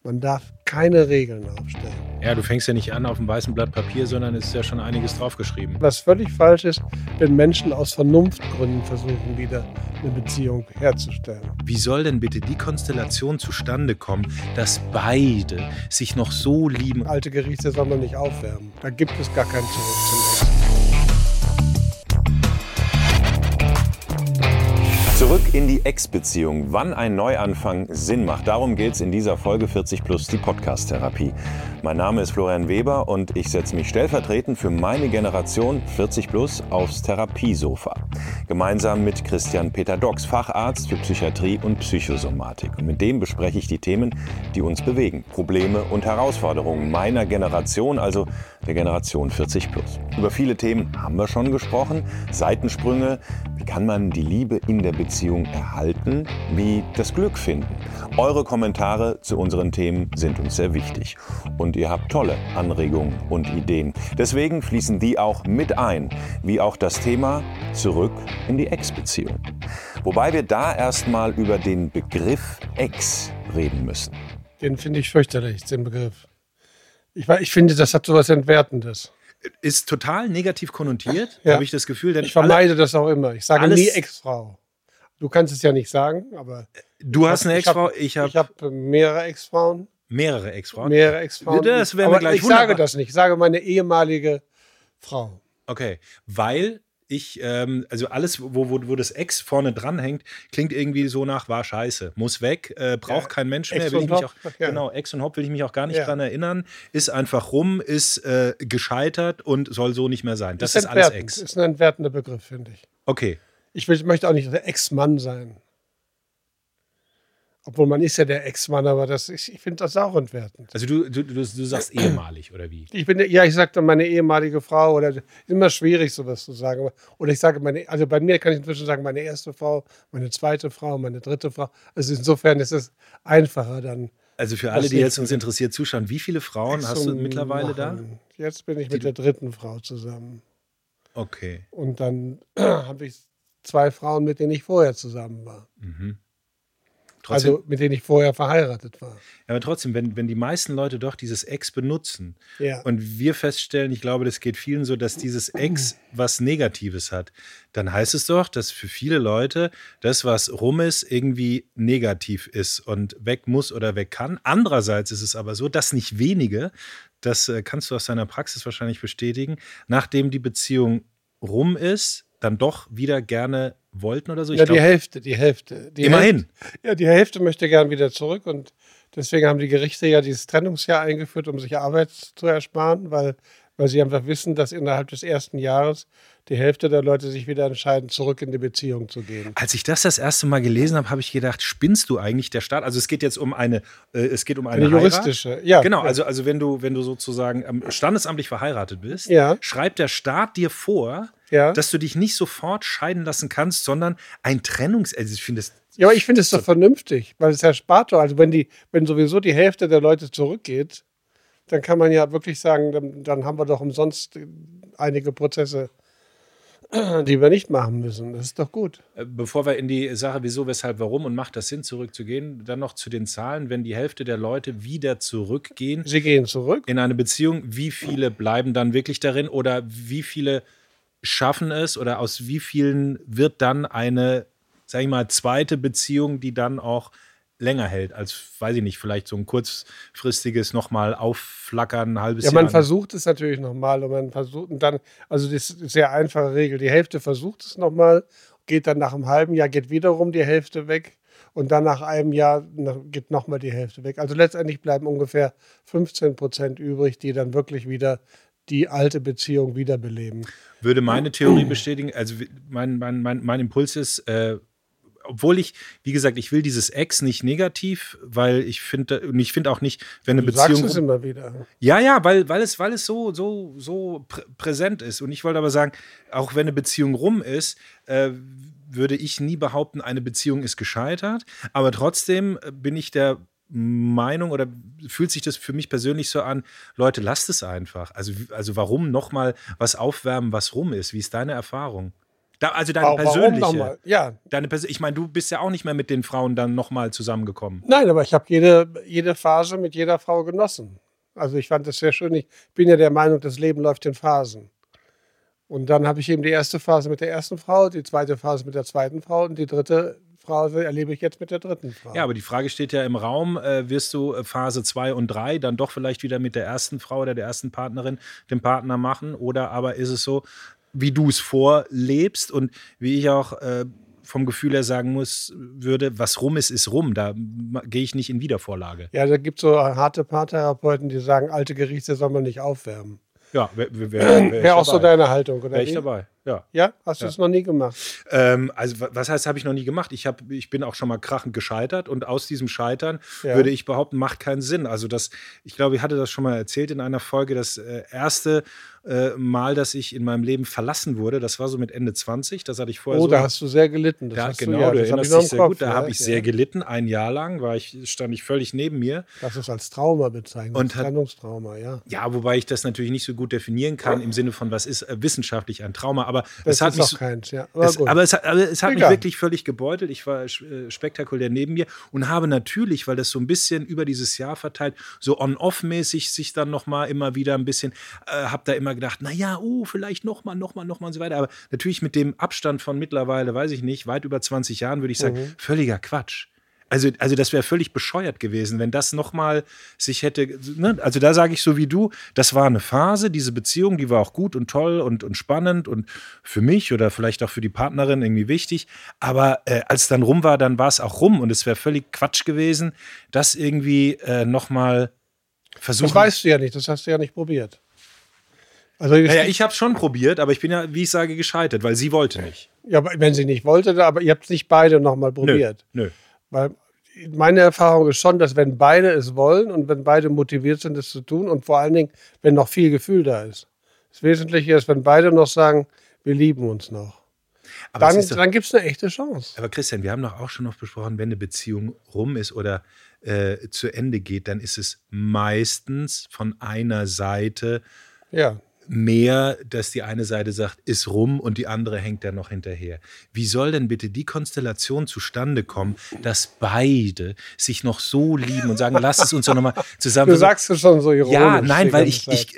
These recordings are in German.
Man darf keine Regeln aufstellen. Ja, du fängst ja nicht an auf einem weißen Blatt Papier, sondern es ist ja schon einiges draufgeschrieben. Was völlig falsch ist, wenn Menschen aus Vernunftgründen versuchen, wieder eine Beziehung herzustellen. Wie soll denn bitte die Konstellation zustande kommen, dass beide sich noch so lieben? Alte Gerichte soll man nicht aufwärmen. Da gibt es gar kein Zurück zum Ex. Zurück in die Ex-Beziehung. Wann ein Neuanfang Sinn macht. Darum geht es in dieser Folge 40 Plus, die Podcast-Therapie. Mein Name ist Florian Weber und ich setze mich stellvertretend für meine Generation 40 Plus aufs Therapiesofa. Gemeinsam mit Christian Peter Dox, Facharzt für Psychiatrie und Psychosomatik. Und mit dem bespreche ich die Themen, die uns bewegen. Probleme und Herausforderungen meiner Generation, also der Generation 40 Plus. Über viele Themen haben wir schon gesprochen. Seitensprünge, wie kann man die Liebe in der Beziehung erhalten, wie das Glück finden. Eure Kommentare zu unseren Themen sind uns sehr wichtig. Und ihr habt tolle Anregungen und Ideen. Deswegen fließen die auch mit ein, wie auch das Thema Zurück in die Ex-Beziehung. Wobei wir da erstmal über den Begriff Ex reden müssen. Den finde ich fürchterlich, den Begriff. Ich finde, das hat so was Entwertendes. Ist total negativ konnotiert, Ja. habe ich das Gefühl. Denn Ich vermeide das auch immer. Ich sage alles- nie Ex-Frau. Du kannst es ja nicht sagen, aber du hast eine ich Ex-Frau, hab- ich ich habe habe mehrere Ex-Frauen. mehrere Ex-Frauen. Mehrere Ex-Frauen. Das werden wir aber gleich ich sage wunderbar- das nicht. Ich sage meine ehemalige Frau. Okay, weil ich, also alles, wo das Ex vorne dran hängt, klingt irgendwie so nach, war scheiße, muss weg, braucht kein Mensch mehr, Ex will ich und mich auch, Hop, ja. genau, Ex und Hop will ich mich auch gar nicht Ja. dran erinnern, ist einfach rum, ist gescheitert und soll so nicht mehr sein. Das ist alles entwertend. Ex. Ist ein entwertender Begriff, finde ich. Okay, Möchte auch nicht der Ex-Mann sein. Obwohl man ist ja der Ex-Mann, aber ich finde das auch entwertend. also du sagst ehemalig, oder wie? Ich sage dann meine ehemalige Frau oder ist immer schwierig, sowas zu sagen. Oder ich sage also bei mir kann ich inzwischen sagen, meine erste Frau, meine zweite Frau, meine dritte Frau. Also insofern ist es einfacher dann. Also für alle, die jetzt uns interessiert zuschauen, wie viele Frauen hast du mittlerweile da? Jetzt bin ich mit der dritten Frau zusammen. Okay. Und dann habe ich 2 Frauen, mit denen ich vorher zusammen war. Trotzdem, Also mit denen ich vorher verheiratet war. aber trotzdem, wenn die meisten Leute doch dieses Ex benutzen Ja. und wir feststellen, ich glaube, das geht vielen so, dass dieses Ex was Negatives hat, dann heißt es doch, dass für viele Leute das, was rum ist, irgendwie negativ ist und weg muss oder weg kann. Andererseits ist es aber so, dass nicht wenige, das kannst du aus deiner Praxis wahrscheinlich bestätigen, nachdem die Beziehung rum ist, dann doch wieder gerne wollten oder so. Ich Ja, glaub, die Hälfte. Immerhin. Die Hälfte möchte gern wieder zurück und deswegen haben die Gerichte ja dieses Trennungsjahr eingeführt, um sich Arbeit zu ersparen, weil sie einfach wissen, dass innerhalb des ersten Jahres die Hälfte der Leute sich wieder entscheiden, zurück in die Beziehung zu gehen. Als ich das erste Mal gelesen habe, habe ich gedacht, spinnst du eigentlich, der Staat? Also es geht jetzt um eine Eine juristische, ja. Genau, also wenn du sozusagen standesamtlich verheiratet bist, Ja. schreibt der Staat dir vor, Ja. dass du dich nicht sofort scheiden lassen kannst, sondern also ich finde das. Ja, aber ich finde es doch vernünftig, weil es erspart doch. Also wenn sowieso die Hälfte der Leute zurückgeht, dann kann man ja wirklich sagen, dann haben wir doch umsonst einige Prozesse, die wir nicht machen müssen. Das ist doch gut. Bevor wir in die Sache wieso, weshalb, warum und macht das Sinn, zurückzugehen, dann noch zu den Zahlen, wenn die Hälfte der Leute wieder zurückgehen Sie gehen zurück. in eine Beziehung, wie viele bleiben dann wirklich darin oder wie viele schaffen es oder aus wie vielen wird dann eine, sag ich mal, zweite Beziehung, die dann auch länger hält, als, weiß ich nicht, vielleicht so ein kurzfristiges nochmal aufflackern, ein halbes Ja, Jahr. man versucht es natürlich nochmal und man versucht und dann, also das ist eine sehr einfache Regel. Die Hälfte versucht es nochmal, geht dann nach einem halben Jahr, geht wiederum die Hälfte weg und dann nach einem Jahr geht nochmal die Hälfte weg. Also letztendlich bleiben ungefähr 15% übrig, die dann wirklich wieder die alte Beziehung wiederbeleben. Würde meine Theorie bestätigen, also mein Impuls ist, obwohl ich, wie gesagt, ich will dieses Ex nicht negativ, weil ich finde auch nicht, wenn eine Du sagst Beziehung. es immer wieder. Ja, weil es so präsent ist. Und ich wollte aber sagen, auch wenn eine Beziehung rum ist, würde ich nie behaupten, eine Beziehung ist gescheitert. Aber trotzdem bin ich der Meinung oder fühlt sich das für mich persönlich so an, Leute, lasst es einfach. Also warum nochmal was aufwärmen, was rum ist? Wie ist deine Erfahrung? Also deine Warum persönliche. nochmal? Ja. Ich meine, du bist ja auch nicht mehr mit den Frauen dann nochmal zusammengekommen. Nein, aber ich habe jede Phase mit jeder Frau genossen. Also ich fand das sehr schön. Ich bin ja der Meinung, das Leben läuft in Phasen. Und dann habe ich eben die erste Phase mit der ersten Frau, die zweite Phase mit der zweiten Frau und die dritte Phase erlebe ich jetzt mit der dritten Frau. Ja, aber die Frage steht ja im Raum, wirst du Phase 2 und 3 dann doch vielleicht wieder mit der ersten Frau oder der ersten Partnerin den Partner machen? Oder aber ist es so, wie du es vorlebst und wie ich auch vom Gefühl her sagen würde, was rum ist, ist rum. Da gehe ich nicht in Wiedervorlage. Ja, da gibt es so harte Paartherapeuten, die sagen, alte Gerichte soll man nicht aufwärmen. Ja, wäre auch so deine Haltung, oder? Wäre ich dabei, ja. Ja? Hast du es noch nie gemacht? Also was heißt, habe ich noch nie gemacht? Ich bin auch schon mal krachend gescheitert und aus diesem Scheitern würde ich behaupten, macht keinen Sinn. Also ich glaube, ich hatte das schon mal erzählt in einer Folge, das erste Mal, dass ich in meinem Leben verlassen wurde, das war so mit Ende 20, das hatte ich vorher da hast du sehr gelitten. Du erinnerst dich sehr gut, da habe ich sehr gelitten, ein Jahr lang stand ich völlig neben mir. Das ist als Trauma bezeichnet, als Trennungstrauma, ja. Ja, wobei ich das natürlich nicht so gut definieren kann, im Sinne von, was ist wissenschaftlich ein Trauma, aber das es hat mich auch keins, ja. aber es hat mich wirklich völlig gebeutelt, ich war spektakulär neben mir und habe natürlich, weil das so ein bisschen über dieses Jahr verteilt, so on-off-mäßig sich dann nochmal immer wieder ein bisschen, habe da immer gedacht, naja, vielleicht nochmal und so weiter. Aber natürlich mit dem Abstand von mittlerweile, weiß ich nicht, weit über 20 Jahren, würde ich sagen, völliger Quatsch. Also das wäre völlig bescheuert gewesen, wenn das nochmal sich hätte, ne? Also da sage ich so wie du, das war eine Phase, diese Beziehung, die war auch gut und toll und spannend und für mich oder vielleicht auch für die Partnerin irgendwie wichtig, aber als dann rum war, dann war es auch rum und es wäre völlig Quatsch gewesen, das irgendwie nochmal versuchen. Das weißt du ja nicht, das hast du ja nicht probiert. Also ich habe es schon probiert, aber ich bin ja, wie ich sage, gescheitert, weil sie wollte nicht. Ja, aber wenn sie nicht wollte, aber ihr habt es nicht beide nochmal probiert. Nö. Weil meine Erfahrung ist schon, dass wenn beide es wollen und wenn beide motiviert sind, es zu tun und vor allen Dingen, wenn noch viel Gefühl da ist. Das Wesentliche ist, wenn beide noch sagen, wir lieben uns noch. Aber dann gibt es eine echte Chance. Aber Christian, wir haben doch auch schon noch besprochen, wenn eine Beziehung rum ist oder zu Ende geht, dann ist es meistens von einer Seite mehr, dass die eine Seite sagt, ist rum und die andere hängt dann noch hinterher. Wie soll denn bitte die Konstellation zustande kommen, dass beide sich noch so lieben und sagen, lass es uns doch nochmal zusammen. Du sagst es schon so ironisch. Ja, nein, weil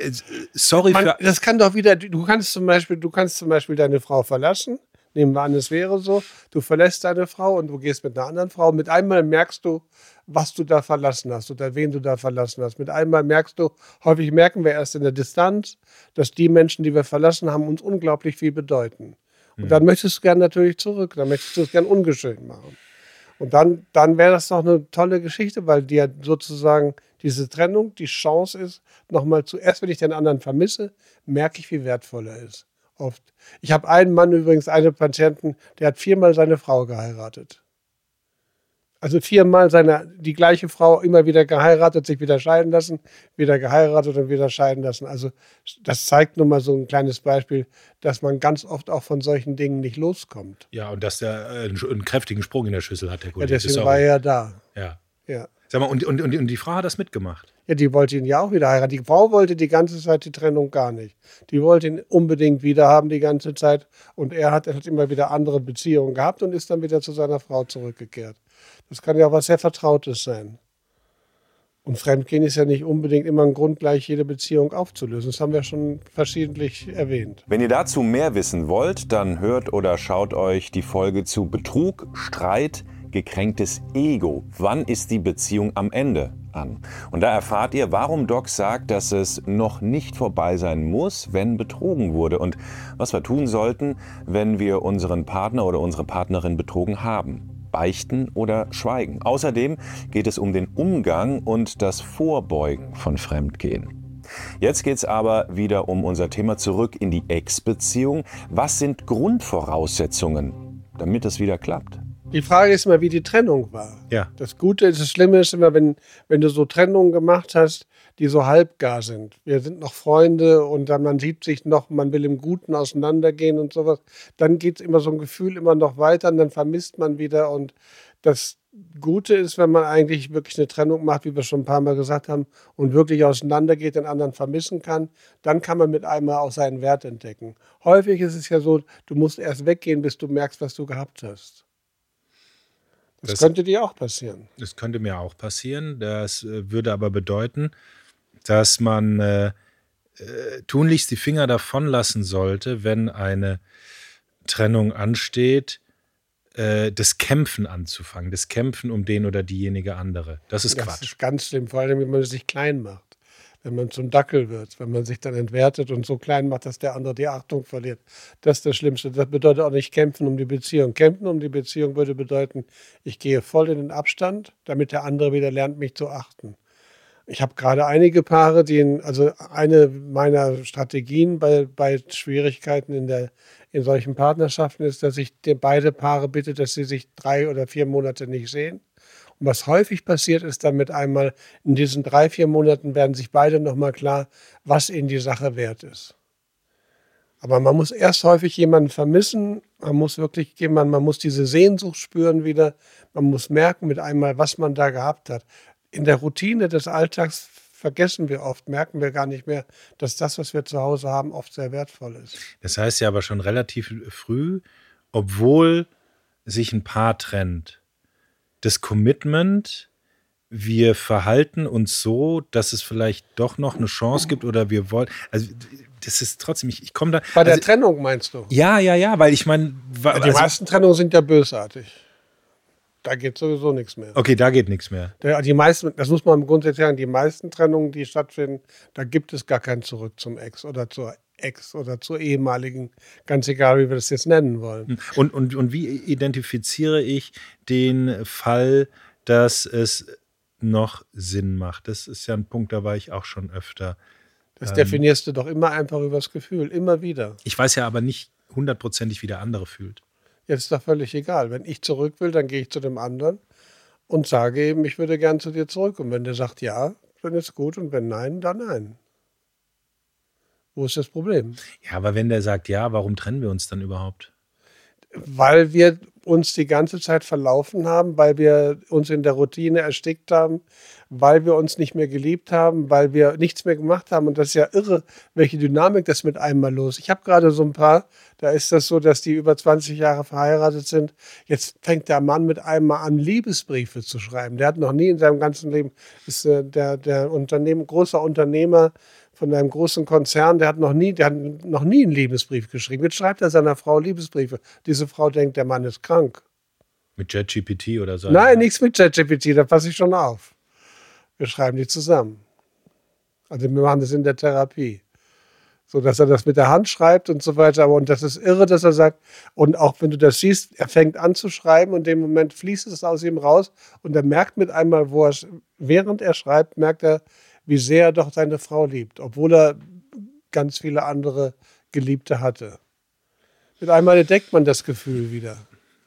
das kann doch wieder, du kannst zum Beispiel deine Frau verlassen. Nehmen wir an, es wäre so, du verlässt deine Frau und du gehst mit einer anderen Frau. Mit einmal merkst du, was du da verlassen hast oder wen du da verlassen hast. Mit einmal häufig merken wir erst in der Distanz, dass die Menschen, die wir verlassen haben, uns unglaublich viel bedeuten. Und dann möchtest du gern natürlich zurück, dann möchtest du es gern ungeschehen machen. Und dann wäre das doch eine tolle Geschichte, weil dir sozusagen diese Trennung die Chance ist, nochmal zuerst, wenn ich den anderen vermisse, merke ich, wie wertvoll er ist. Oft. Ich habe einen Mann übrigens, einen Patienten, der hat 4-mal seine Frau geheiratet. Also 4-mal die gleiche Frau immer wieder geheiratet, sich wieder scheiden lassen, wieder geheiratet und wieder scheiden lassen. Also das zeigt nur mal so ein kleines Beispiel, dass man ganz oft auch von solchen Dingen nicht loskommt. Ja, und dass der einen kräftigen Sprung in der Schüssel hat, der Kollege. Ja, deswegen war er ja da. Ja. Sag mal, und die Frau hat das mitgemacht? Ja, die wollte ihn ja auch wieder heiraten. Die Frau wollte die ganze Zeit die Trennung gar nicht. Die wollte ihn unbedingt wieder haben die ganze Zeit. Und er hat immer wieder andere Beziehungen gehabt und ist dann wieder zu seiner Frau zurückgekehrt. Das kann ja auch was sehr Vertrautes sein. Und Fremdgehen ist ja nicht unbedingt immer ein Grund, gleich jede Beziehung aufzulösen. Das haben wir schon verschiedentlich erwähnt. Wenn ihr dazu mehr wissen wollt, dann hört oder schaut euch die Folge zu Betrug, Streit, gekränktes Ego. Wann ist die Beziehung am Ende an? Und da erfahrt ihr, warum Doc sagt, dass es noch nicht vorbei sein muss, wenn betrogen wurde. Und was wir tun sollten, wenn wir unseren Partner oder unsere Partnerin betrogen haben. Beichten oder schweigen. Außerdem geht es um den Umgang und das Vorbeugen von Fremdgehen. Jetzt geht es aber wieder um unser Thema zurück in die Ex-Beziehung. Was sind Grundvoraussetzungen, damit es wieder klappt? Die Frage ist immer, wie die Trennung war. Ja. Das Schlimme ist immer, wenn du so Trennungen gemacht hast, die so halbgar sind. Wir sind noch Freunde und dann man sieht sich noch, man will im Guten auseinandergehen und sowas. Dann geht immer so ein Gefühl immer noch weiter und dann vermisst man wieder und das Gute ist, wenn man eigentlich wirklich eine Trennung macht, wie wir schon ein paar Mal gesagt haben, und wirklich auseinandergeht, den anderen vermissen kann, dann kann man mit einmal auch seinen Wert entdecken. Häufig ist es ja so, du musst erst weggehen, bis du merkst, was du gehabt hast. Das könnte dir auch passieren. Das könnte mir auch passieren. Das würde aber bedeuten, dass man tunlichst die Finger davon lassen sollte, wenn eine Trennung ansteht, das Kämpfen anzufangen, das Kämpfen um den oder diejenige andere. Das ist Quatsch. Das ist ganz schlimm, vor allem, wenn man sich klein macht. Wenn man zum Dackel wird, wenn man sich dann entwertet und so klein macht, dass der andere die Achtung verliert. Das ist das Schlimmste. Das bedeutet auch nicht kämpfen um die Beziehung. Kämpfen um die Beziehung würde bedeuten, ich gehe voll in den Abstand, damit der andere wieder lernt, mich zu achten. Ich habe gerade einige Paare, also eine meiner Strategien bei Schwierigkeiten in solchen Partnerschaften ist, dass ich beide Paare bitte, dass sie sich 3 oder 4 Monate nicht sehen. Und was häufig passiert, ist damit einmal, in diesen 3, 4 Monaten werden sich beide nochmal klar, was ihnen die Sache wert ist. Aber man muss erst häufig jemanden vermissen, man muss diese Sehnsucht spüren wieder, man muss merken mit einmal, was man da gehabt hat. In der Routine des Alltags vergessen wir oft, merken wir gar nicht mehr, dass das, was wir zu Hause haben, oft sehr wertvoll ist. Das heißt ja aber schon relativ früh, obwohl sich ein Paar trennt, das Commitment, wir verhalten uns so, dass es vielleicht doch noch eine Chance gibt oder wir wollen, also das ist trotzdem, ich komme da. Bei der Trennung meinst du? Ja, weil ich meine. Die meisten Trennungen sind ja bösartig. Da geht sowieso nichts mehr. Okay, da geht nichts mehr. Die meisten, das muss man grundsätzlich sagen, die meisten Trennungen, die stattfinden, da gibt es gar kein Zurück zum Ex oder zur Ex oder zur ehemaligen, ganz egal, wie wir das jetzt nennen wollen. Und wie identifiziere ich den Fall, dass es noch Sinn macht? Das ist ja ein Punkt, da war ich auch schon öfter. Das definierst du doch immer einfach übers Gefühl, immer wieder. Ich weiß ja aber nicht 100%, wie der andere fühlt. Jetzt ist doch völlig egal. Wenn ich zurück will, dann gehe ich zu dem anderen und sage eben, ich würde gern zu dir zurück. Und wenn der sagt ja, dann ist gut. Und wenn nein, dann nein. Wo ist das Problem? Ja, aber wenn der sagt ja, warum trennen wir uns dann überhaupt? Weil wir uns die ganze Zeit verlaufen haben, weil wir uns in der Routine erstickt haben, weil wir uns nicht mehr geliebt haben, weil wir nichts mehr gemacht haben. Und das ist ja irre, welche Dynamik das mit einmal los. Ich habe gerade so ein Paar, da ist das so, dass die über 20 Jahre verheiratet sind. Jetzt fängt der Mann mit einmal an, Liebesbriefe zu schreiben. Der hat noch nie in seinem ganzen Leben, ist der großer Unternehmer von einem großen Konzern, der hat noch nie einen Liebesbrief geschrieben. Jetzt schreibt er seiner Frau Liebesbriefe. Diese Frau denkt, der Mann ist krank. Mit ChatGPT oder so? Nein, nichts mit ChatGPT, da passe ich schon auf. Wir schreiben die zusammen. Also wir machen das in der Therapie. So, dass er das mit der Hand schreibt und so weiter. Und das ist irre, dass er sagt, und auch wenn du das siehst, er fängt an zu schreiben und in dem Moment fließt es aus ihm raus und er merkt mit einmal, während er schreibt, merkt er, wie sehr er doch seine Frau liebt, obwohl er ganz viele andere Geliebte hatte. Mit einmal entdeckt man das Gefühl wieder.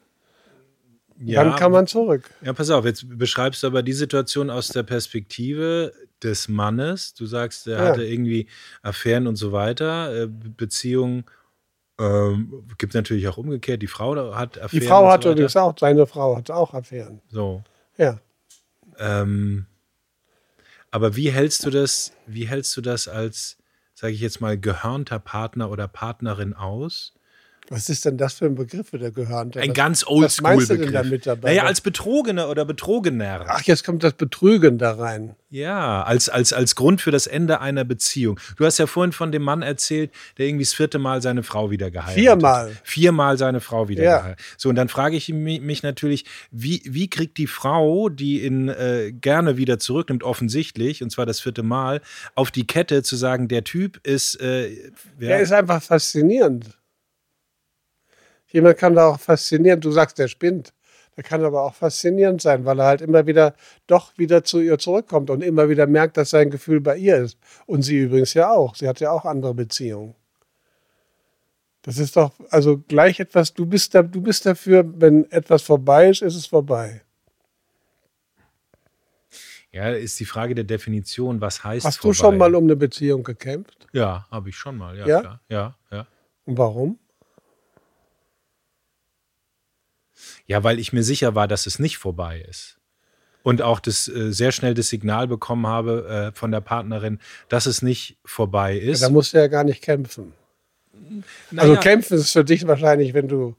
Ja, dann kann man zurück. Ja, pass auf, jetzt beschreibst du aber die Situation aus der Perspektive des Mannes. Du sagst, er hatte irgendwie Affären und so weiter. Beziehungen gibt es natürlich auch umgekehrt. Die Frau hat Affären. Die Frau hatte übrigens auch, seine Frau hatte auch Affären. So. Ja. Aber wie hältst du das als, sage ich jetzt mal, gehörnter Partner oder Partnerin aus? Was ist denn das für ein Begriff, der gehörnte? Ein ganz Oldschool-Begriff. Was meinst du denn damit dabei? Naja, als Betrogener oder Betrogener. Ach, jetzt kommt das Betrügen da rein. Ja, als Grund für das Ende einer Beziehung. Du hast ja vorhin von dem Mann erzählt, der irgendwie das 4. Mal seine Frau wieder geheiratet hat. 4 Mal seine Frau wieder geheiratet. So, und dann frage ich mich natürlich, wie kriegt die Frau, die ihn gerne wieder zurücknimmt, offensichtlich, und zwar das 4. Mal, auf die Kette zu sagen, der Typ ist... Der ist einfach faszinierend. Jemand kann da auch faszinierend, du sagst, der spinnt. Der kann aber auch faszinierend sein, weil er halt immer wieder zu ihr zurückkommt und immer wieder merkt, dass sein Gefühl bei ihr ist. Und sie übrigens ja auch. Sie hat ja auch andere Beziehungen. Das ist doch, also gleich etwas, du bist dafür, wenn etwas vorbei ist, ist es vorbei. Ja, ist die Frage der Definition, was heißt Hast vorbei? du schon mal um eine Beziehung gekämpft? Ja, habe ich schon mal, ja, ja? Klar. Ja. Und warum? Ja, weil ich mir sicher war, dass es nicht vorbei ist. Und auch sehr schnell das Signal bekommen habe von der Partnerin, dass es nicht vorbei ist. Ja, da musst du ja gar nicht kämpfen. Also kämpfen ist für dich wahrscheinlich, wenn du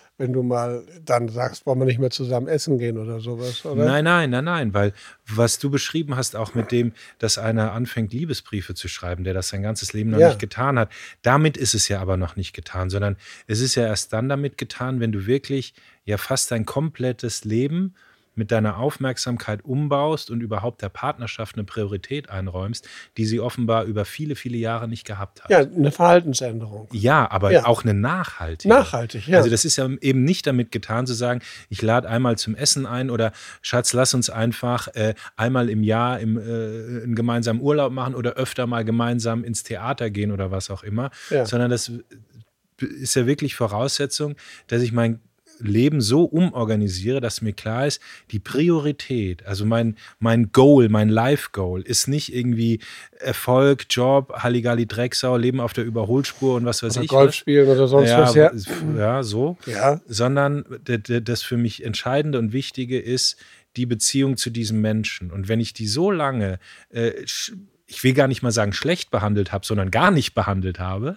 mal dann sagst, wollen wir nicht mehr zusammen essen gehen oder sowas, oder? Nein, weil was du beschrieben hast, auch mit dem, dass einer anfängt, Liebesbriefe zu schreiben, der das sein ganzes Leben noch nicht getan hat, damit ist es ja aber noch nicht getan, sondern es ist ja erst dann damit getan, wenn du wirklich ja fast dein komplettes Leben mit deiner Aufmerksamkeit umbaust und überhaupt der Partnerschaft eine Priorität einräumst, die sie offenbar über viele, viele Jahre nicht gehabt hat. Ja, eine Verhaltensänderung. Ja, aber auch eine nachhaltige. Nachhaltig, ja. Also das ist ja eben nicht damit getan zu sagen, ich lade einmal zum Essen ein oder Schatz, lass uns einfach einmal im Jahr einen gemeinsamen Urlaub machen oder öfter mal gemeinsam ins Theater gehen oder was auch immer, sondern das ist ja wirklich Voraussetzung, dass ich mein Leben so umorganisiere, dass mir klar ist, die Priorität, also mein Goal, mein Life-Goal ist nicht irgendwie Erfolg, Job, Halligalli, Drecksau, Leben auf der Überholspur und was weiß oder ich. Golf spielen oder sonst was, Ja, so. Ja. Sondern das für mich Entscheidende und Wichtige ist die Beziehung zu diesem Menschen. Und wenn ich die so lange, ich will gar nicht mal sagen schlecht behandelt habe, sondern gar nicht behandelt habe,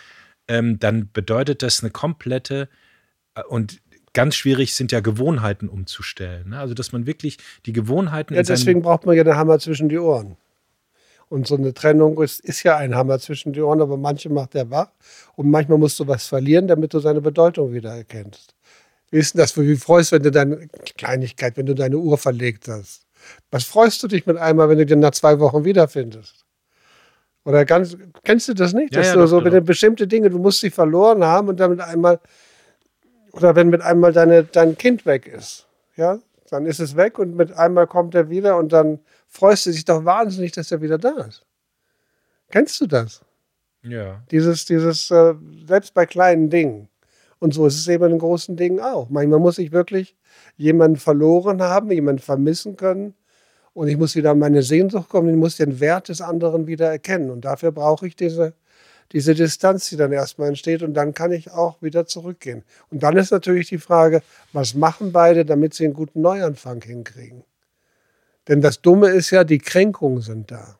dann bedeutet das eine komplette und ganz schwierig sind ja Gewohnheiten umzustellen. Ne? Also, dass man wirklich die Gewohnheiten... Ja, deswegen braucht man ja den Hammer zwischen die Ohren. Und so eine Trennung ist ja ein Hammer zwischen die Ohren, aber manche macht er wach. Und manchmal musst du was verlieren, damit du seine Bedeutung wieder erkennst. Wie ist denn das? Wie freust du, wenn du deine Kleinigkeit, wenn du deine Uhr verlegt hast? Was freust du dich mit einmal, wenn du den nach 2 Wochen wiederfindest? Oder kennst du das nicht? Dass du so mit bestimmte Dinge, du musst sie verloren haben und damit einmal... Oder wenn mit einmal dein Kind weg ist, ja, dann ist es weg und mit einmal kommt er wieder und dann freust du dich doch wahnsinnig, dass er wieder da ist. Kennst du das? Ja. Dieses selbst bei kleinen Dingen. Und so ist es eben in großen Dingen auch. Manchmal muss ich wirklich jemanden verloren haben, jemanden vermissen können und ich muss wieder an meine Sehnsucht kommen, ich muss den Wert des anderen wieder erkennen und dafür brauche ich diese Distanz, die dann erstmal entsteht und dann kann ich auch wieder zurückgehen. Und dann ist natürlich die Frage, was machen beide, damit sie einen guten Neuanfang hinkriegen? Denn das Dumme ist ja, die Kränkungen sind da.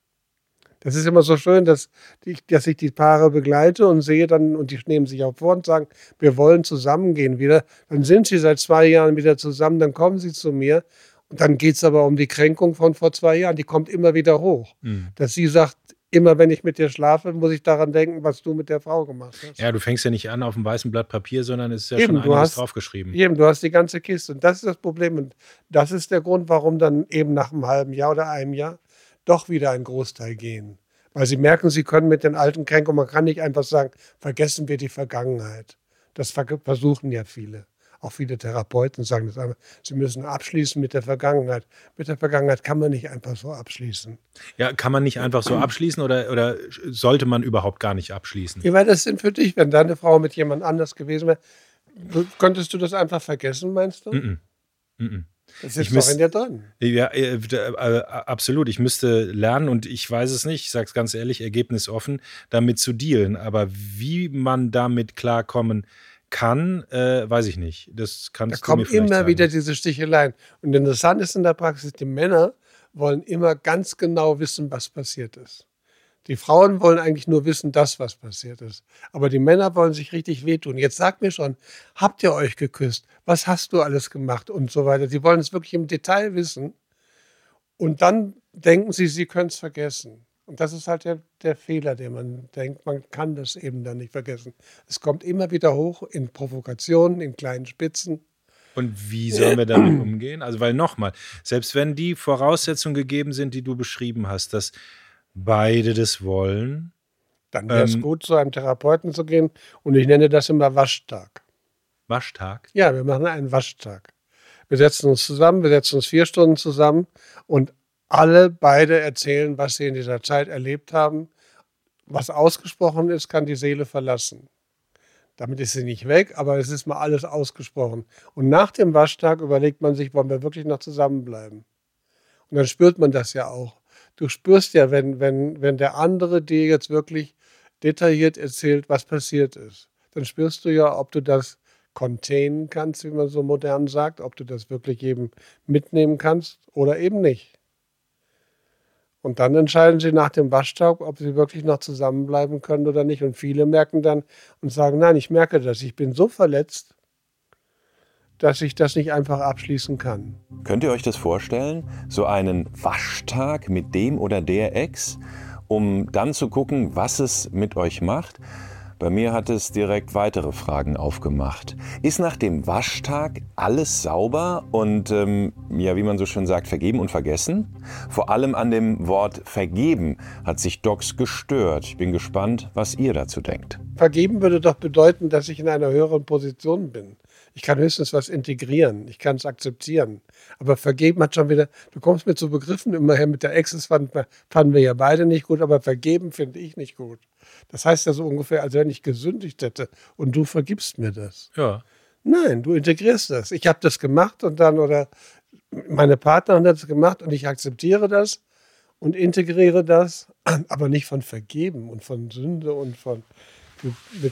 Das ist immer so schön, dass ich die Paare begleite und sehe dann, und die nehmen sich auch vor und sagen, wir wollen zusammengehen wieder. Dann sind sie seit 2 Jahren wieder zusammen, dann kommen sie zu mir und dann geht es aber um die Kränkung von vor 2 Jahren. Die kommt immer wieder hoch. Dass sie sagt, immer wenn ich mit dir schlafe, muss ich daran denken, was du mit der Frau gemacht hast. Ja, du fängst ja nicht an auf einem weißen Blatt Papier, sondern es ist ja schon einiges draufgeschrieben. Eben, du hast die ganze Kiste. Und das ist das Problem. Und das ist der Grund, warum dann eben nach einem halben Jahr oder einem Jahr doch wieder ein Großteil gehen. Weil sie merken, sie können mit den alten Kränkungen, man kann nicht einfach sagen, vergessen wir die Vergangenheit. Das versuchen ja viele. Auch viele Therapeuten sagen das einmal, sie müssen abschließen mit der Vergangenheit. Mit der Vergangenheit kann man nicht einfach so abschließen. Ja, kann man nicht einfach so abschließen oder sollte man überhaupt gar nicht abschließen? Wie wäre das denn für dich, wenn deine Frau mit jemand anders gewesen wäre? Könntest du das einfach vergessen, meinst du? Das ist doch in dir drin. Ja, absolut. Ich müsste lernen und ich weiß es nicht, ich sage es ganz ehrlich, ergebnisoffen, damit zu dealen. Aber wie man damit klarkommen kann, weiß ich nicht. Das kannst du mir vielleicht sagen. Da kommen immer wieder diese Sticheleien. Und interessant ist in der Praxis, die Männer wollen immer ganz genau wissen, was passiert ist. Die Frauen wollen eigentlich nur wissen, was passiert ist. Aber die Männer wollen sich richtig wehtun. Jetzt sag mir schon, habt ihr euch geküsst? Was hast du alles gemacht? Und so weiter. Sie wollen es wirklich im Detail wissen. Und dann denken sie können es vergessen. Und das ist halt der Fehler, den man denkt, man kann das eben dann nicht vergessen. Es kommt immer wieder hoch in Provokationen, in kleinen Spitzen. Und wie sollen wir damit umgehen? Also, weil nochmal, selbst wenn die Voraussetzungen gegeben sind, die du beschrieben hast, dass beide das wollen. Dann wäre es gut, zu einem Therapeuten zu gehen. Und ich nenne das immer Waschtag. Waschtag? Ja, wir machen einen Waschtag. Wir setzen uns zusammen, wir setzen uns 4 Stunden zusammen und beide erzählen, was sie in dieser Zeit erlebt haben. Was ausgesprochen ist, kann die Seele verlassen. Damit ist sie nicht weg, aber es ist mal alles ausgesprochen. Und nach dem Waschtag überlegt man sich, wollen wir wirklich noch zusammenbleiben? Und dann spürt man das ja auch. Du spürst ja, wenn der andere dir jetzt wirklich detailliert erzählt, was passiert ist, dann spürst du ja, ob du das containen kannst, wie man so modern sagt, ob du das wirklich eben mitnehmen kannst oder eben nicht. Und dann entscheiden sie nach dem Waschtag, ob sie wirklich noch zusammenbleiben können oder nicht. Und viele merken dann und sagen, nein, ich merke das, ich bin so verletzt, dass ich das nicht einfach abschließen kann. Könnt ihr euch das vorstellen? So einen Waschtag mit dem oder der Ex, um dann zu gucken, was es mit euch macht? Bei mir hat es direkt weitere Fragen aufgemacht. Ist nach dem Waschtag alles sauber und, wie man so schön sagt, vergeben und vergessen? Vor allem an dem Wort vergeben hat sich Docs gestört. Ich bin gespannt, was ihr dazu denkt. Vergeben würde doch bedeuten, dass ich in einer höheren Position bin. Ich kann höchstens was integrieren, ich kann es akzeptieren. Aber vergeben hat schon wieder, du kommst mir zu Begriffen immer her, mit der Ex, das fanden wir ja beide nicht gut, aber vergeben finde ich nicht gut. Das heißt ja so ungefähr, als wenn ich gesündigt hätte und du vergibst mir das. Ja. Nein, du integrierst das. Ich habe das gemacht und dann, oder meine Partnerin hat das gemacht und ich akzeptiere das und integriere das, aber nicht von Vergeben und von Sünde und von mit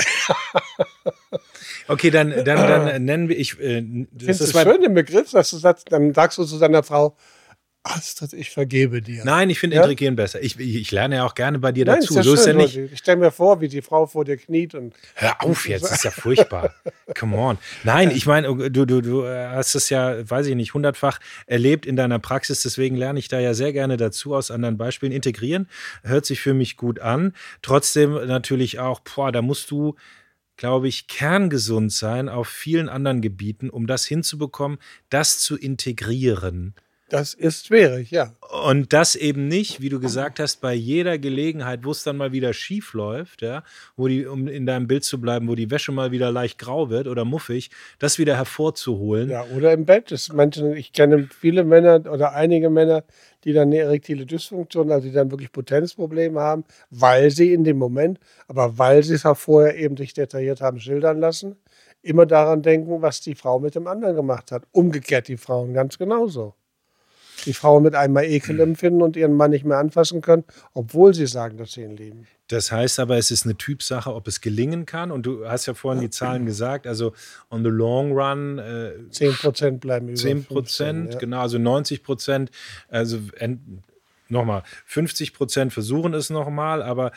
Okay, dann nennen wir, das ist schön im Begriff, dass du sagst, dann sagst du zu deiner Frau, Astrid, ich vergebe dir. Nein, ich finde Integrieren besser. Ich lerne ja auch gerne bei dir Nein, dazu. Ist ja So schön, ist ja nicht. Ich stelle mir vor, wie die Frau vor dir kniet und. Hör auf jetzt, das ist ja furchtbar. Come on. Nein, ich meine, du hast es ja, weiß ich nicht, 100-fach erlebt in deiner Praxis, deswegen lerne ich da ja sehr gerne dazu aus anderen Beispielen. Integrieren hört sich für mich gut an. Trotzdem natürlich auch, da musst du, glaube ich, kerngesund sein auf vielen anderen Gebieten, um das hinzubekommen, das zu integrieren. Das ist schwierig, ja. Und das eben nicht, wie du gesagt hast, bei jeder Gelegenheit, wo es dann mal wieder schief läuft, ja, um in deinem Bild zu bleiben, wo die Wäsche mal wieder leicht grau wird oder muffig, das wieder hervorzuholen. Ja, oder im Bett. Ich kenne viele Männer oder einige Männer, die dann eine erektile Dysfunktion, also die dann wirklich Potenzprobleme haben, weil sie in dem Moment, aber weil sie es auch vorher eben sich detailliert haben schildern lassen, immer daran denken, was die Frau mit dem anderen gemacht hat. Umgekehrt die Frauen ganz genauso. Die Frauen mit einmal Ekel empfinden und ihren Mann nicht mehr anfassen können, obwohl sie sagen, dass sie ihn lieben. Das heißt aber, es ist eine Typsache, ob es gelingen kann. Und du hast ja vorhin die Zahlen gesagt, also on the long run 10% bleiben über 10%, 15, ja. genau, also 90%, also nochmal, 50% versuchen es nochmal, aber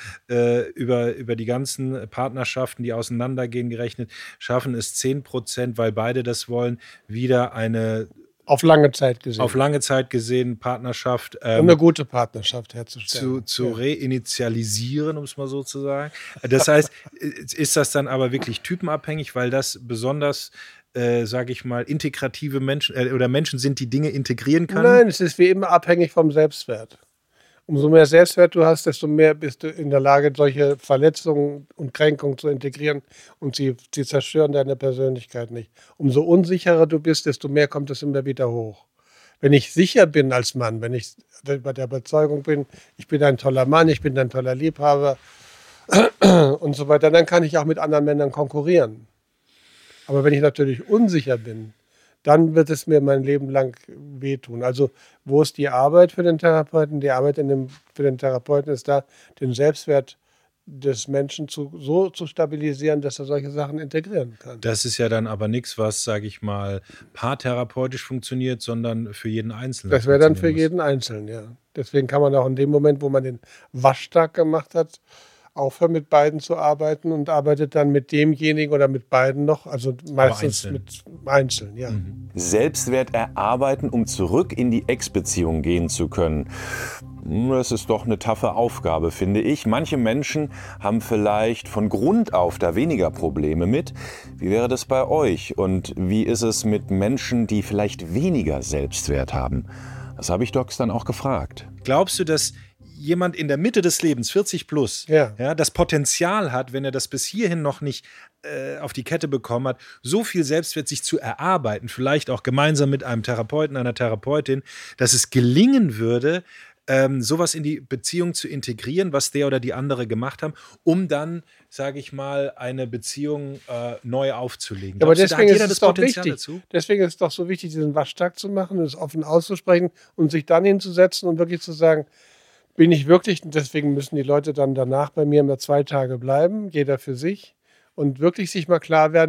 über die ganzen Partnerschaften, die auseinandergehen, gerechnet, schaffen es 10%, weil beide das wollen, wieder eine auf lange Zeit gesehen Partnerschaft. Und eine gute Partnerschaft herzustellen. Zu reinitialisieren, um es mal so zu sagen. Das heißt, ist das dann aber wirklich typenabhängig, weil das besonders, sage ich mal, integrative Menschen oder Menschen sind, die Dinge integrieren können? Nein, es ist wie immer abhängig vom Selbstwert. Umso mehr Selbstwert du hast, desto mehr bist du in der Lage, solche Verletzungen und Kränkungen zu integrieren und sie zerstören deine Persönlichkeit nicht. Umso unsicherer du bist, desto mehr kommt es immer wieder hoch. Wenn ich sicher bin als Mann, wenn ich bei der Überzeugung bin, ich bin ein toller Mann, ich bin ein toller Liebhaber und so weiter, dann kann ich auch mit anderen Männern konkurrieren. Aber wenn ich natürlich unsicher bin, dann wird es mir mein Leben lang wehtun. Also wo ist die Arbeit für den Therapeuten? Die Arbeit für den Therapeuten ist da, den Selbstwert des Menschen so zu stabilisieren, dass er solche Sachen integrieren kann. Das ist ja dann aber nichts, was, sage ich mal, paartherapeutisch funktioniert, sondern für jeden Einzelnen. Das wäre dann für jeden Einzelnen, ja. Deswegen kann man auch in dem Moment, wo man den Waschtag gemacht hat, aufhören, mit beiden zu arbeiten und arbeitet dann mit demjenigen oder mit beiden noch, also meistens mit einzeln, ja. Selbstwert erarbeiten, um zurück in die Ex-Beziehung gehen zu können. Das ist doch eine taffe Aufgabe, finde ich. Manche Menschen haben vielleicht von Grund auf da weniger Probleme mit. Wie wäre das bei euch? Und wie ist es mit Menschen, die vielleicht weniger Selbstwert haben? Das habe ich Docs dann auch gefragt. Glaubst du, dass jemand in der Mitte des Lebens, 40 plus, ja, das Potenzial hat, wenn er das bis hierhin noch nicht auf die Kette bekommen hat, so viel Selbstwert sich zu erarbeiten, vielleicht auch gemeinsam mit einem Therapeuten, einer Therapeutin, dass es gelingen würde, sowas in die Beziehung zu integrieren, was der oder die andere gemacht haben, um dann, sage ich mal, eine Beziehung neu aufzulegen. Ja, aber deswegen ist es doch wichtig. Deswegen ist es doch so wichtig, diesen Waschtag zu machen, es offen auszusprechen und sich dann hinzusetzen und wirklich zu sagen, bin ich wirklich, deswegen müssen die Leute dann danach bei mir immer 2 Tage bleiben, jeder für sich und wirklich sich mal klar werden,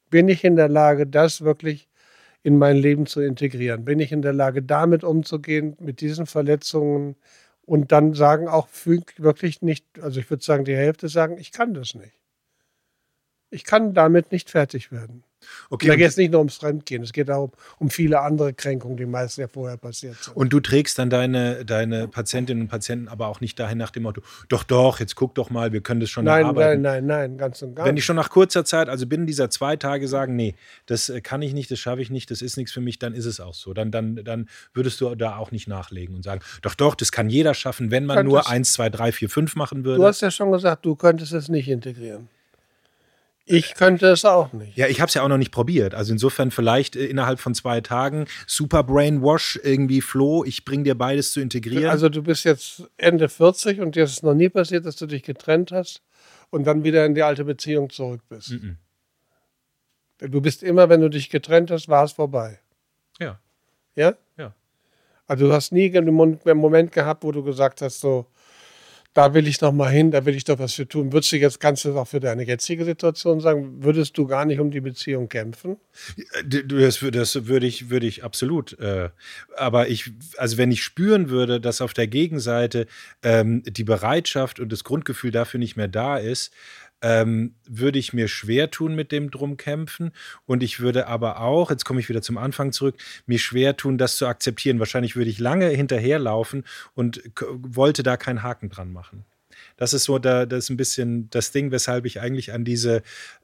Bin ich in der Lage, das wirklich in mein Leben zu integrieren? Bin ich in der Lage, damit umzugehen, mit diesen Verletzungen? Und dann sagen auch wirklich nicht, also ich würde sagen, die Hälfte sagen, ich kann das nicht. Ich kann damit nicht fertig werden. Okay, Da geht es nicht nur ums Fremdgehen, es geht auch um viele andere Kränkungen, die meistens ja vorher passiert sind. und du trägst dann deine Patientinnen und Patienten aber auch nicht dahin nach dem Motto, doch, jetzt guck doch mal, wir können das schon erarbeiten. Nein, ganz und gar Wenn die nicht. schon nach kurzer Zeit, also binnen dieser 2 Tage sagen, nee, das kann ich nicht, das schaffe ich nicht, das ist nichts für mich, dann ist es auch so. Dann würdest du da auch nicht nachlegen und sagen, doch, das kann jeder schaffen, wenn man nur 1, 2, 3, 4, 5 machen würde. Du hast ja schon gesagt, du könntest es nicht integrieren. Ich könnte es auch nicht. Ja, ich habe es ja auch noch nicht probiert. Also insofern vielleicht innerhalb von 2 Tagen super Brainwash irgendwie, Flo, ich bringe dir beides zu integrieren. Also du bist jetzt Ende 40 und dir ist es noch nie passiert, dass du dich getrennt hast und dann wieder in die alte Beziehung zurück bist. Du bist immer, wenn du dich getrennt hast, war es vorbei. Ja. Ja? Ja. Also du hast nie einen Moment gehabt, wo du gesagt hast, so, da will ich noch mal hin, da will ich doch was für tun. Kannst du das auch für deine jetzige Situation sagen, würdest du gar nicht um die Beziehung kämpfen? Das würde ich absolut. Aber also wenn ich spüren würde, dass auf der Gegenseite die Bereitschaft und das Grundgefühl dafür nicht mehr da ist, würde ich mir schwer tun mit dem drum kämpfen und ich würde aber auch, jetzt komme ich wieder zum Anfang zurück, mir schwer tun, das zu akzeptieren. Wahrscheinlich würde ich lange hinterherlaufen und wollte da keinen Haken dran machen. Das ist so, das ist ein bisschen das Ding, weshalb ich eigentlich an diese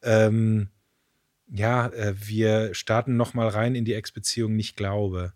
wir starten noch mal rein in die Ex-Beziehung nicht glaube.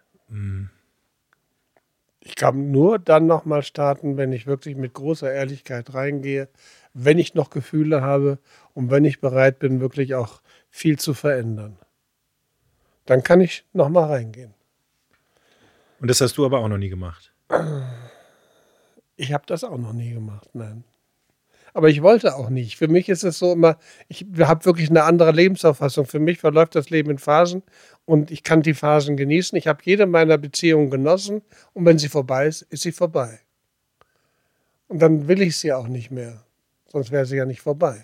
Ich kann nur dann noch mal starten, wenn ich wirklich mit großer Ehrlichkeit reingehe, wenn ich noch Gefühle habe und wenn ich bereit bin, wirklich auch viel zu verändern. Dann kann ich noch mal reingehen. Und das hast du aber auch noch nie gemacht? Ich habe das auch noch nie gemacht, nein. Aber ich wollte auch nicht. Für mich ist es so immer, ich habe wirklich eine andere Lebensauffassung. Für mich verläuft das Leben in Phasen und ich kann die Phasen genießen. Ich habe jede meiner Beziehungen genossen und wenn sie vorbei ist, ist sie vorbei. Und dann will ich sie auch nicht mehr. Sonst wäre sie ja nicht vorbei.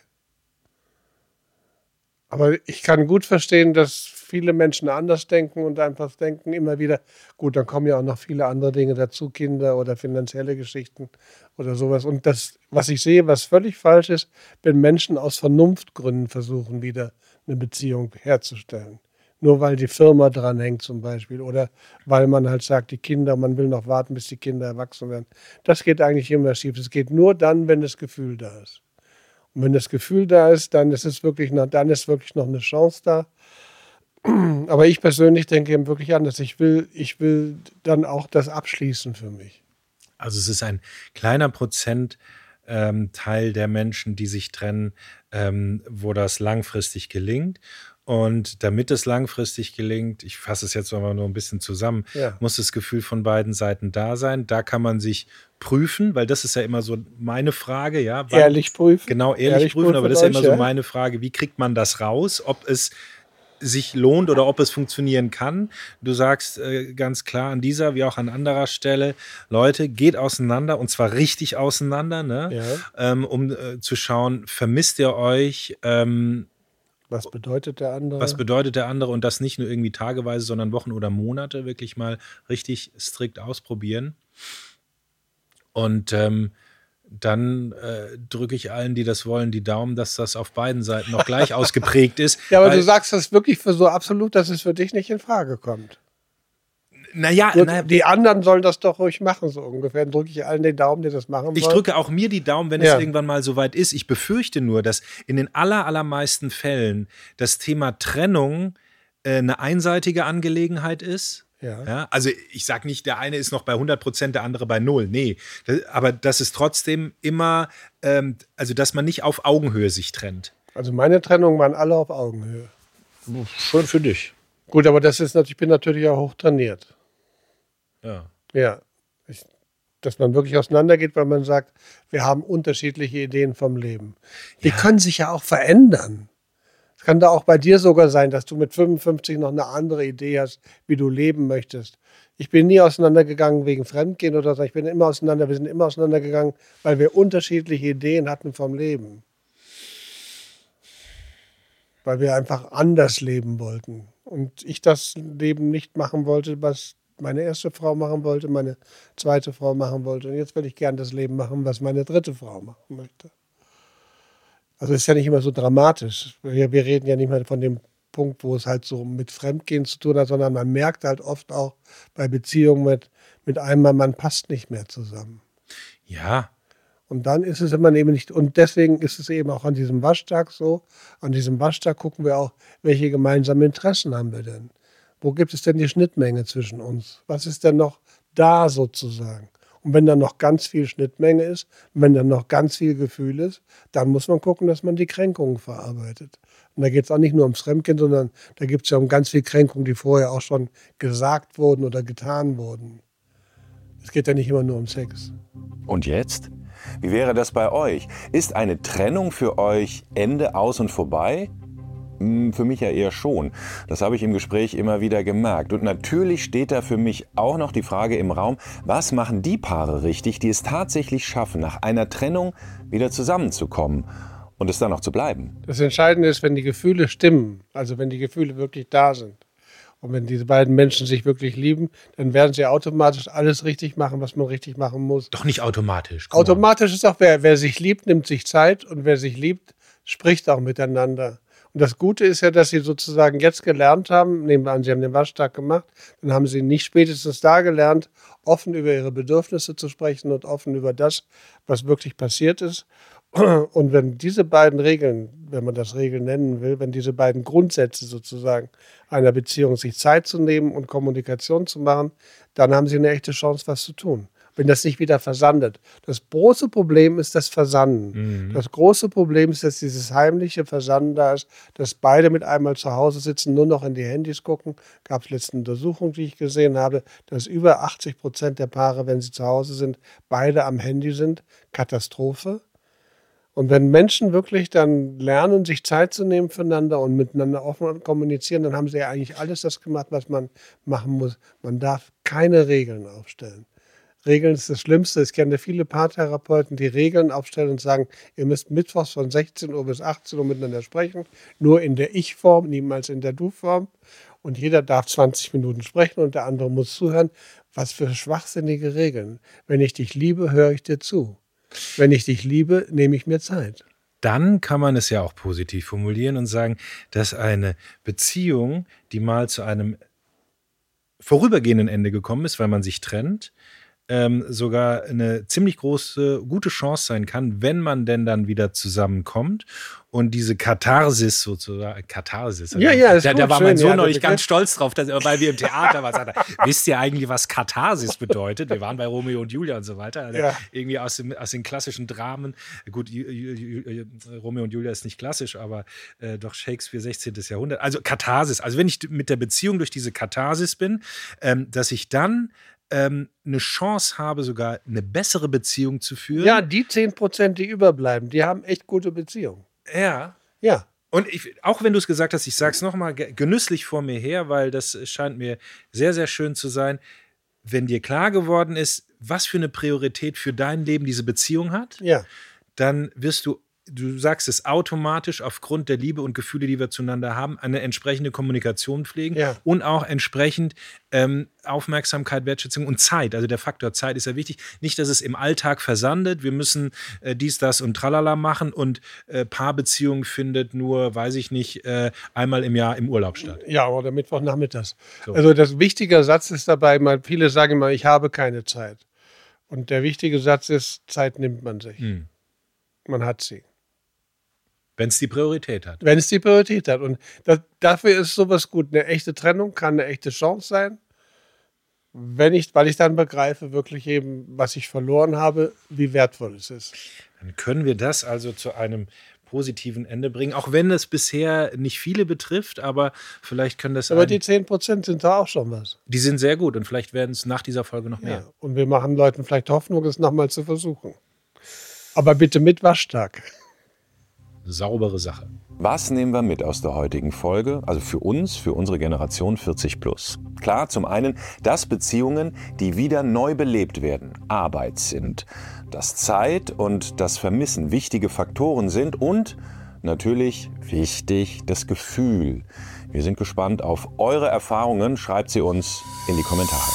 Aber ich kann gut verstehen, dass viele Menschen anders denken und einfach denken immer wieder, gut, dann kommen ja auch noch viele andere Dinge dazu, Kinder oder finanzielle Geschichten oder sowas. Und das, was ich sehe, was völlig falsch ist, wenn Menschen aus Vernunftgründen versuchen, wieder eine Beziehung herzustellen. Nur weil die Firma dran hängt zum Beispiel oder weil man halt sagt, die Kinder, man will noch warten, bis die Kinder erwachsen werden. Das geht eigentlich immer schief. Es geht nur dann, wenn das Gefühl da ist. Und wenn das Gefühl da ist, dann ist wirklich noch eine Chance da. Aber ich persönlich denke eben wirklich anders. Ich will dann auch das abschließen für mich. Also es ist ein kleiner Prozentteil der Menschen, die sich trennen, wo das langfristig gelingt. Und damit es langfristig gelingt, ich fasse es jetzt aber nur ein bisschen zusammen, muss das Gefühl von beiden Seiten da sein. Da kann man sich prüfen, weil das ist ja immer so meine Frage. Ja, ehrlich prüfen. Genau, ehrlich prüfen, aber das ist ja immer so meine Frage, wie kriegt man das raus, ob es sich lohnt oder ob es funktionieren kann. Du sagst ganz klar an dieser wie auch an anderer Stelle, Leute, geht auseinander und zwar richtig auseinander, ne? Um zu schauen, vermisst ihr euch, was bedeutet der andere? Was bedeutet der andere und das nicht nur irgendwie tageweise, sondern Wochen oder Monate wirklich mal richtig strikt ausprobieren. Und dann drücke ich allen, die das wollen, die Daumen, dass das auf beiden Seiten noch gleich ausgeprägt ist. Ja, aber du sagst das wirklich für so absolut, dass es für dich nicht in Frage kommt. Naja, die anderen sollen das doch ruhig machen, so ungefähr. Dann drücke ich allen den Daumen, die das machen wollen. Ich drücke auch mir die Daumen, wenn es irgendwann mal soweit ist. Ich befürchte nur, dass in den allermeisten Fällen das Thema Trennung eine einseitige Angelegenheit ist. Ja, also ich sage nicht, der eine ist noch bei 100%, der andere bei 0. Nee, aber das ist trotzdem immer, also dass man nicht auf Augenhöhe sich trennt. Also meine Trennungen waren alle auf Augenhöhe. Schon für dich. Gut, aber ich bin natürlich auch hochtrainiert. Ja. Dass man wirklich auseinandergeht, weil man sagt, wir haben unterschiedliche Ideen vom Leben. Die können sich ja auch verändern. Es kann da auch bei dir sogar sein, dass du mit 55 noch eine andere Idee hast, wie du leben möchtest. Ich bin nie auseinandergegangen wegen Fremdgehen oder so. Wir sind immer auseinandergegangen, weil wir unterschiedliche Ideen hatten vom Leben. weil wir einfach anders leben wollten. Und ich das Leben nicht machen wollte, was meine erste Frau machen wollte, meine zweite Frau machen wollte. Und jetzt will ich gern das Leben machen, was meine dritte Frau machen möchte. Also ist ja nicht immer so dramatisch. Wir reden ja nicht mehr von dem Punkt, wo es halt so mit Fremdgehen zu tun hat, sondern man merkt halt oft auch bei Beziehungen mit einem Mann, man passt nicht mehr zusammen. Ja. Und dann ist es immer eben nicht, und deswegen ist es eben auch an diesem Waschtag so, an diesem Waschtag gucken wir auch, welche gemeinsamen Interessen haben wir denn? Wo gibt es denn die Schnittmenge zwischen uns? Was ist denn noch da sozusagen? Und wenn dann noch ganz viel Schnittmenge ist, wenn dann noch ganz viel Gefühl ist, dann muss man gucken, dass man die Kränkungen verarbeitet. Und da geht es auch nicht nur ums Fremdgehen, sondern da gibt es ja um ganz viel Kränkungen, die vorher auch schon gesagt wurden oder getan wurden. Es geht ja nicht immer nur um Sex. Und jetzt? Wie wäre das bei euch? Ist eine Trennung für euch Ende, aus und vorbei? Für mich ja eher schon. Das habe ich im Gespräch immer wieder gemerkt. Und natürlich steht da für mich auch noch die Frage im Raum, was machen die Paare richtig, die es tatsächlich schaffen, nach einer Trennung wieder zusammenzukommen und es dann auch zu bleiben? Das Entscheidende ist, wenn die Gefühle stimmen, also wenn die Gefühle wirklich da sind. Und wenn diese beiden Menschen sich wirklich lieben, dann werden sie automatisch alles richtig machen, was man richtig machen muss. Doch nicht automatisch. Automatisch ist auch, wer sich liebt, nimmt sich Zeit. Und wer sich liebt, spricht auch miteinander. Und das Gute ist ja, dass sie sozusagen jetzt gelernt haben, nehmen wir an, sie haben den Waschtag gemacht, dann haben sie nicht spätestens da gelernt, offen über ihre Bedürfnisse zu sprechen und offen über das, was wirklich passiert ist. Und wenn diese beiden Regeln, wenn man das Regeln nennen will, wenn diese beiden Grundsätze sozusagen einer Beziehung, sich Zeit zu nehmen und Kommunikation zu machen, dann haben sie eine echte Chance, was zu tun. Wenn das nicht wieder versandet. Das große Problem ist das Versanden. Das große Problem ist, dass dieses heimliche Versanden da ist, dass beide mit einmal zu Hause sitzen, nur noch in die Handys gucken. Gab es letzte Untersuchung, die ich gesehen habe, dass über 80% der Paare, wenn sie zu Hause sind, beide am Handy sind. Katastrophe. Und wenn Menschen wirklich dann lernen, sich Zeit zu nehmen füreinander und miteinander offen kommunizieren, dann haben sie ja eigentlich alles das gemacht, was man machen muss. Man darf keine Regeln aufstellen. Regeln ist das Schlimmste. Ich kenne viele Paartherapeuten, die Regeln aufstellen und sagen, ihr müsst mittwochs von 16 Uhr bis 18 Uhr miteinander sprechen, nur in der Ich-Form, niemals in der Du-Form. Und jeder darf 20 Minuten sprechen und der andere muss zuhören. Was für schwachsinnige Regeln. Wenn ich dich liebe, höre ich dir zu. Wenn ich dich liebe, nehme ich mir Zeit. Dann kann man es ja auch positiv formulieren und sagen, dass eine Beziehung, die mal zu einem vorübergehenden Ende gekommen ist, weil man sich trennt, sogar eine ziemlich gute Chance sein kann, wenn man denn dann wieder zusammenkommt und diese Katharsis sozusagen, da war mein Sohn neulich ganz stolz drauf, weil wir im Theater waren, sagt er, wisst ihr eigentlich, was Katharsis bedeutet? Wir waren bei Romeo und Julia und so weiter, also irgendwie aus den klassischen Dramen, gut, Romeo und Julia ist nicht klassisch, aber doch Shakespeare 16. Jahrhundert, also Katharsis, also wenn ich mit der Beziehung durch diese Katharsis bin, dass ich dann eine Chance habe, sogar eine bessere Beziehung zu führen. Ja, die 10%, die überbleiben, die haben echt gute Beziehungen. Ja. Ja. Und auch wenn du es gesagt hast, ich sage es nochmal genüsslich vor mir her, weil das scheint mir sehr, sehr schön zu sein, wenn dir klar geworden ist, was für eine Priorität für dein Leben diese Beziehung hat, dann wirst du sagst es automatisch aufgrund der Liebe und Gefühle, die wir zueinander haben, eine entsprechende Kommunikation pflegen und auch entsprechend Aufmerksamkeit, Wertschätzung und Zeit. Also der Faktor Zeit ist ja wichtig. Nicht, dass es im Alltag versandet. Wir müssen dies, das und tralala machen und Paarbeziehung findet nur, weiß ich nicht, einmal im Jahr im Urlaub statt. Ja, oder Mittwochnachmittags. So. Also das wichtige Satz ist dabei, viele sagen immer, ich habe keine Zeit. Und der wichtige Satz ist, Zeit nimmt man sich. Man hat sie. Wenn es die Priorität hat. Wenn es die Priorität hat. Und dafür ist sowas gut. Eine echte Trennung kann eine echte Chance sein, weil ich dann begreife, wirklich eben, was ich verloren habe, wie wertvoll es ist. Dann können wir das also zu einem positiven Ende bringen, auch wenn es bisher nicht viele betrifft, aber vielleicht können das... Aber die 10% sind da auch schon was. Die sind sehr gut und vielleicht werden es nach dieser Folge noch mehr. Und wir machen Leuten vielleicht Hoffnung, es nochmal zu versuchen. Aber bitte mit Waschtag. Saubere Sache. Was nehmen wir mit aus der heutigen Folge? Also für uns, für unsere Generation 40+. Klar, zum einen, dass Beziehungen, die wieder neu belebt werden, Arbeit sind. Dass Zeit und das Vermissen wichtige Faktoren sind und natürlich wichtig das Gefühl. Wir sind gespannt auf eure Erfahrungen. Schreibt sie uns in die Kommentare.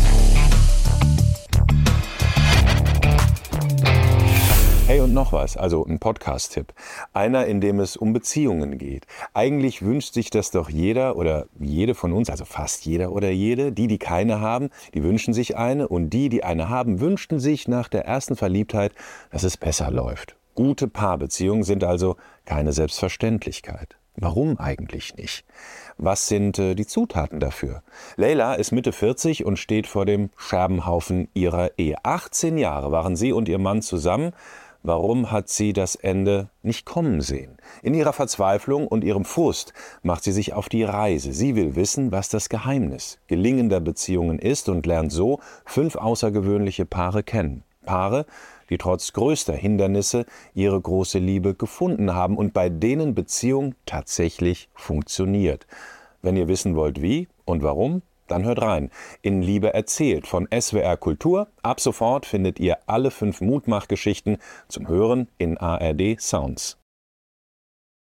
Hey, und noch was, also ein Podcast-Tipp. Einer, in dem es um Beziehungen geht. Eigentlich wünscht sich das doch jeder oder jede von uns, also fast jeder oder jede. Die keine haben, die wünschen sich eine. Und die eine haben, wünschten sich nach der ersten Verliebtheit, dass es besser läuft. Gute Paarbeziehungen sind also keine Selbstverständlichkeit. Warum eigentlich nicht? Was sind die Zutaten dafür? Leila ist Mitte 40 und steht vor dem Scherbenhaufen ihrer Ehe. 18 Jahre waren sie und ihr Mann zusammen. Warum hat sie das Ende nicht kommen sehen? In ihrer Verzweiflung und ihrem Frust macht sie sich auf die Reise. Sie will wissen, was das Geheimnis gelingender Beziehungen ist und lernt so 5 außergewöhnliche Paare kennen. Paare, die trotz größter Hindernisse ihre große Liebe gefunden haben und bei denen Beziehung tatsächlich funktioniert. Wenn ihr wissen wollt, wie und warum, dann hört rein in Liebe erzählt von SWR Kultur. Ab sofort findet ihr alle 5 Mutmachgeschichten zum Hören in ARD Sounds.